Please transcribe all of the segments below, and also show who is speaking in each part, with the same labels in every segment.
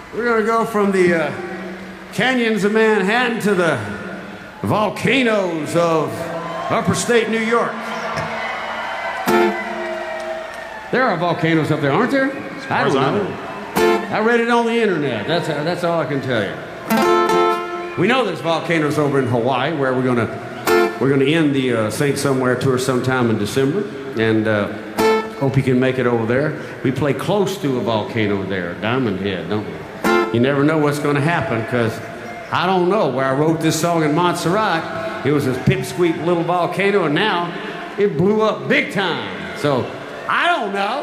Speaker 1: We're going to go from the canyons of Manhattan to the volcanoes of upper state New York. There are volcanoes up there, aren't there? I don't know. I read it on the internet. That's all I can tell you. We know there's volcanoes over in Hawaii, where we're gonna end the Saint Somewhere tour sometime in December, and hope you can make it over there. We play close to a volcano there, Diamond Head, don't we? You never know what's going to happen, because I don't know. Where I wrote this song in Montserrat, it was this pipsqueak little volcano, and now it blew up big time. So I don't know.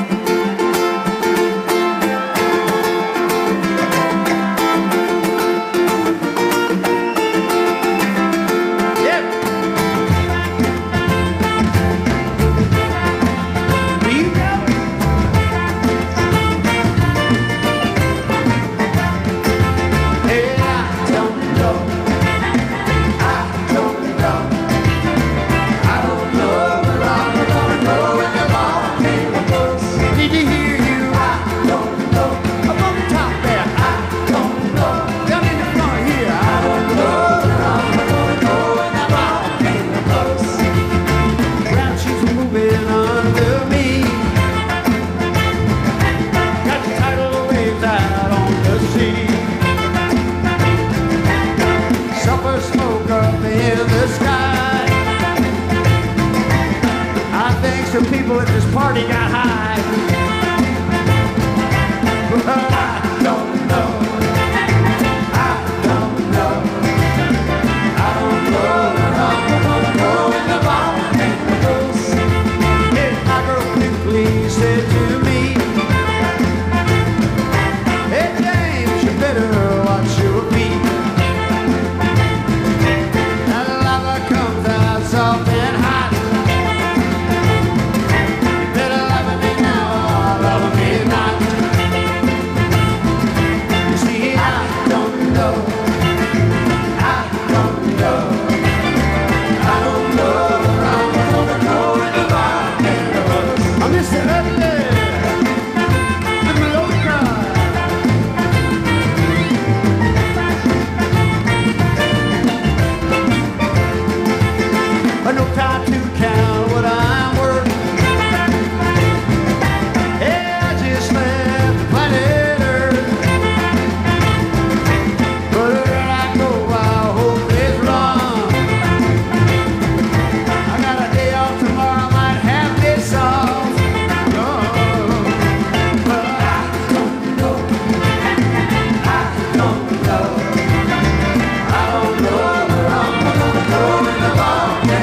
Speaker 1: Some people at this party got high. But I don't know. I don't know. I don't know. I'm gonna go in the volcanoes. Hey, my girl quickly said to me, hey James, you better watch your feet. That lava comes out soft and hot. No time to count what I'm worth. Hey, I just left the planet Earth. But where I go, I hope it's wrong. I got a day off tomorrow, I might have this off. But I don't know. I don't know. I don't know where I'm gonna go in the volcano.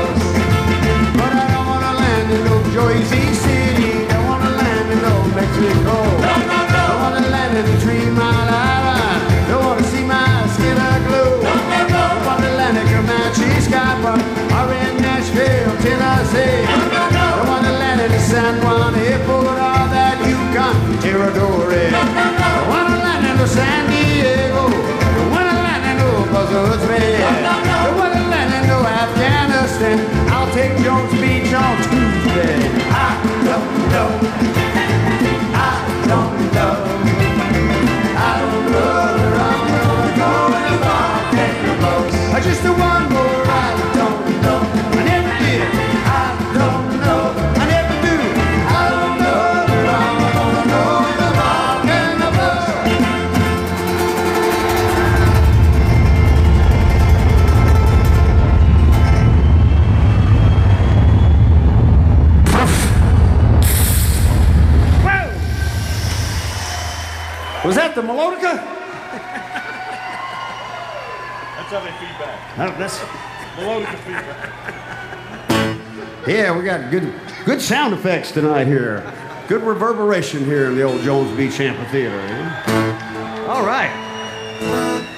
Speaker 1: Jersey City, don't wanna land in no Mexico. No. Don't wanna land in the 3 Mile Island. Don't wanna see my skin aglow. No. Don't wanna land in Comanche, Skypark, or in Nashville, Tennessee. No. Don't wanna land in the San Juan Airport or that Yukon Territory. Don't wanna land in the San Diego. Don't wanna land in no Buzzards Bay. Don't wanna land in no Afghanistan. I'll take Jones Beach on Tuesday. I don't know. I don't know. I don't know where I'm gonna go in the volcanoes. Just the one more. I don't know. I never did. I don't know. I never do. I don't know where I'm gonna go in the volcanoes. Was that the melodica?
Speaker 2: That's how they feedback.
Speaker 1: That's
Speaker 2: Melodica feedback.
Speaker 1: Yeah, we got good sound effects tonight here. Good reverberation here in the old Jones Beach Amphitheater. Eh? All right.